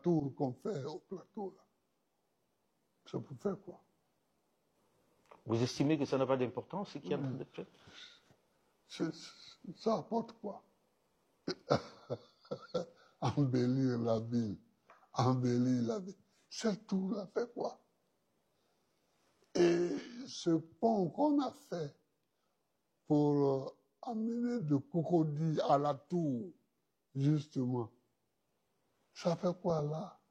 tour qu'on fait au plateau, là. Ça peut faire quoi? Vous estimez que ça n'a pas d'importance, ce qui est en train d'être fait? Ça apporte quoi? Embellir la ville. Embellir la ville. Cette tour-là fait quoi? Et ce pont qu'on a fait pour amener de Cocody à la tour, justement, ça fait quoi là?